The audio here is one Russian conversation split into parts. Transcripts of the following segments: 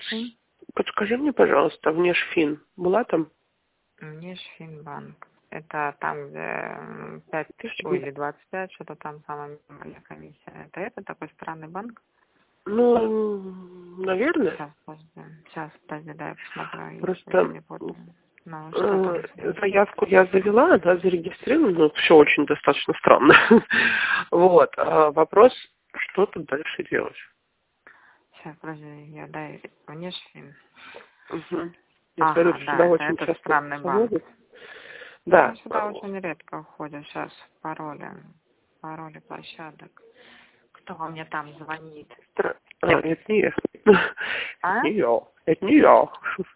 Слушай. Подскажи мне, пожалуйста, Внешфин была там? Внешфинбанк. Это там, где 5000 или 25, что-то там самая минимальная комиссия. Это такой странный банк? Ну, наверное. Сейчас, подожди, дай я посмотрю, если я Просто не буду. Ну, что там? заявку я завела, она зарегистрирована, но все очень достаточно странно. Вот. А вопрос, что тут дальше делать? Сейчас, подожди, я дай Внешфин. Угу. Я смотрю, что сюда Да, это очень этот часто странный банк. заводят. Да. Ну, сюда очень редко входят сейчас пароли площадок. Кто во мне там звонит? Это не я. А? Это не я. Это не я.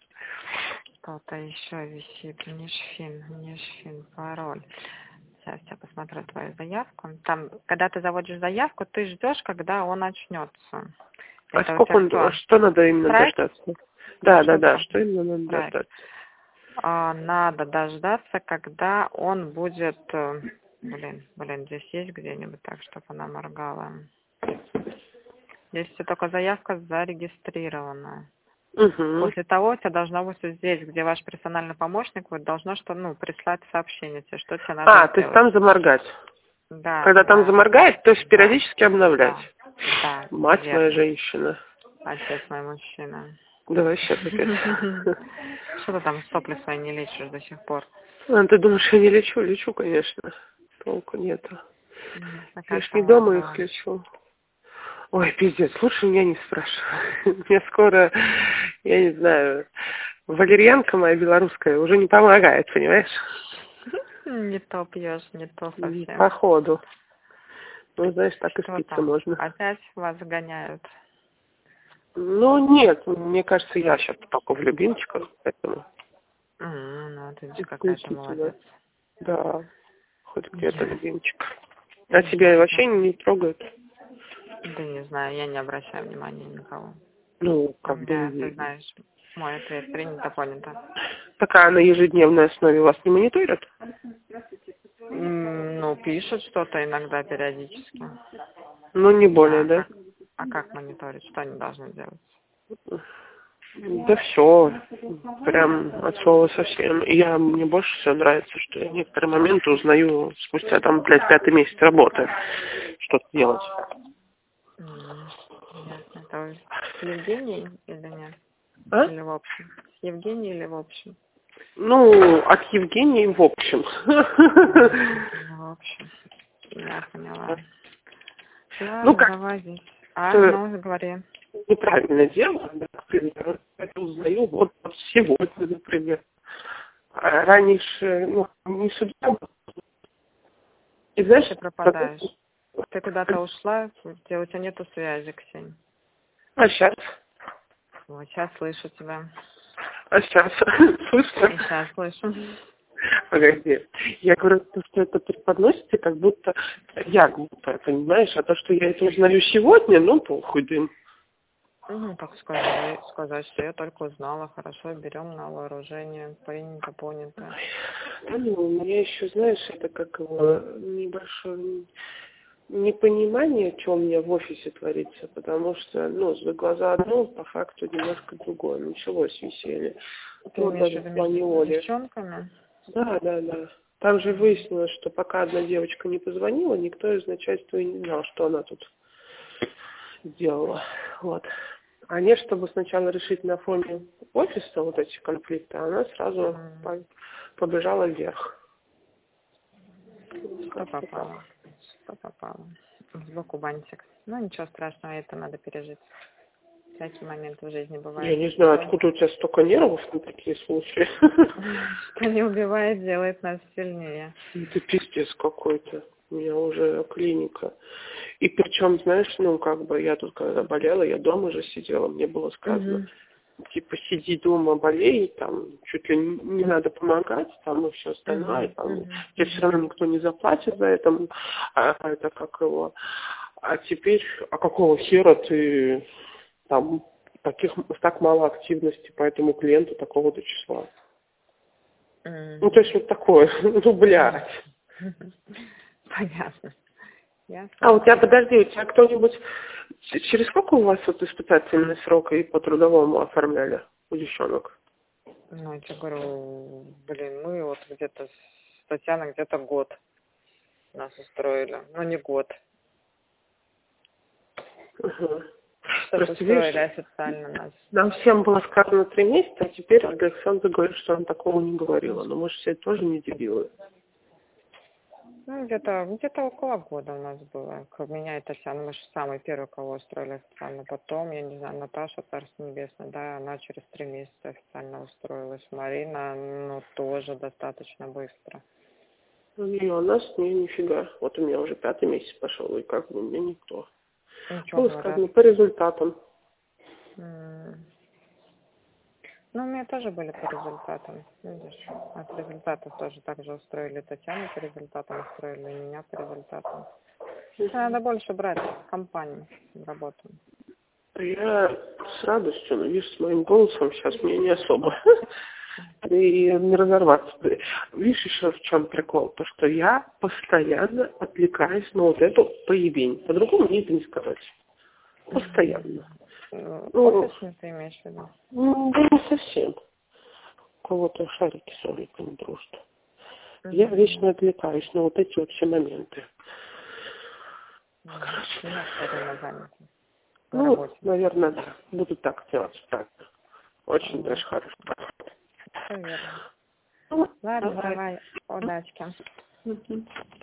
Кто-то еще висит. Внешфин, пароль. Сейчас я посмотрю твою заявку. Там, когда ты заводишь заявку, ты ждешь, когда он очнется. А Это у сколько тебя что надо именно страйк? дождаться? Да. Что именно надо Страйк. дождаться? Надо дождаться, когда он будет... Блин, здесь есть где-нибудь так, чтобы она моргала. Здесь все только заявка зарегистрирована. Угу. После того у тебя должно быть вот здесь, где ваш персональный помощник, вот должно прислать сообщение тебе, что тебе надо сделать. То есть там заморгать. Да. Когда там заморгает, то есть периодически обновлять. Да. Мать верно. моя женщина. Отец мой мужчина. Да вообще капец. Что ты там сопли свои не лечишь до сих пор? Ты думаешь, я не лечу? Лечу, конечно. Толку нету. Я ж не дома их лечу. Ой, пиздец, лучше меня не спрашивай. Мне скоро, я не знаю, валерьянка моя белорусская уже не помогает, понимаешь? Не то пьешь, не то совсем. Походу. Ну, знаешь, так и Что спиться там? можно. Опять вас гоняют? Ну, нет, мне кажется, я сейчас только в любимчиках, поэтому... Ну, ты же какая-то молодец. Да, хоть где-то любимчик. А тебя вообще не трогают? Да не знаю, я не обращаю внимания ни на кого. Ну, как бы... Ты знаешь, мой ответ принято, понято. Такая на ежедневной основе вас не мониторят? Ну, пишут что-то иногда периодически. Ну, не более, да? А как мониторить? Что они должны делать? Да все, прям от слова совсем. Мне больше всего нравится, что я в некоторые моменты узнаю спустя там, 5-й месяц работы, что-то делать. Ясно. Это с Евгенией или нет? А? Или в общем? С Евгенией или в общем? Ну, от Евгении в общем. В общем. Я поняла. Ладно, как? давай здесь. Говори. Неправильно дело, например, это узнаю вот сегодня, например. А раньше, не судьба. И знаешь, Ты пропадаешь. Ты куда-то ушла, где у тебя нету связи, Ксения. А сейчас? Вот сейчас слышу тебя. А сейчас? Слышно? И сейчас слышу. Погоди. Я говорю, что это преподносится, как будто я глупая, понимаешь? А то, что я это узнаю сегодня, похуй, дым. Так сказать, что я только узнала. Хорошо, берем на вооружение. Принято, понято. У меня еще, знаешь, это как небольшое непонимание, что у меня в офисе творится, потому что, за глаза одно, по факту немножко другое. Началось веселье. Ты имеешь в виду с девчонками? Да. Там же выяснилось, что пока одна девочка не позвонила, никто из начальства и не знал, что она тут сделала. Вот. А не, чтобы сначала решить на фоне офиса вот эти конфликты, она сразу побежала вверх. Что попало? Сбоку бантик. Ничего страшного, это надо пережить. Всякие моменты в жизни бывают. Я не знаю, откуда у тебя столько нервов на такие случаи. Что не убивает, делает нас сильнее. Это пиздец какой-то. У меня уже клиника. И причем, знаешь, я тут когда болела, я дома же сидела, мне было сказано, типа, сиди дома, болей, там, чуть ли не надо помогать, там, и все остальное, там, тебе все равно никто не заплатит за это, а теперь, какого хера ты, там, так мало активности по этому клиенту такого-то числа. То есть вот такое, блядь. Понятно. А у тебя, подожди, у тебя кто-нибудь... Через сколько у вас вот испытательный срок и по трудовому оформляли у девчонок? Ну, я тебе говорю, блин, мы вот где-то с Татьяной где-то год нас устроили. Ну, не год. Угу. Чтобы Просто устроили видишь, официально нас. нам всем было сказано 3 месяца, а теперь Александр говорит, что он такого не говорила. Но мы же все тоже не дебилы. Ну, где-то около года у нас было. Меня и Татьяна, мы же самые первые, кого устроили официально. Потом, я не знаю, Наташа, Царство Небесное, да, она через 3 месяца официально устроилась. Марина, ну, тоже достаточно быстро. Не, у нас нифига. Вот у меня уже 5-й месяц пошел, и как бы у меня никто. Ничего, Было сказано по результатам. Ну, у меня тоже были по результатам. Видишь, от результатов тоже так же устроили Татьяну по результатам, устроили и меня по результатам. Надо больше брать компанию в работу. Я с радостью, но видишь, с моим голосом сейчас мне не особо. И не разорваться. Видишь, еще в чем прикол? То, что я постоянно отвлекаюсь на вот эту поебень. По-другому мне это не сказать. Постоянно. Офисный ты имеешь в виду? Да не совсем. У кого-то шарики с оликами дружат. Я вечно отвлекаюсь на вот эти вот все моменты. Короче. Ну, наверное, да. Буду так делать, правда. Очень даже хорошо. Все верно. Ну, Ладно, давай, удачки.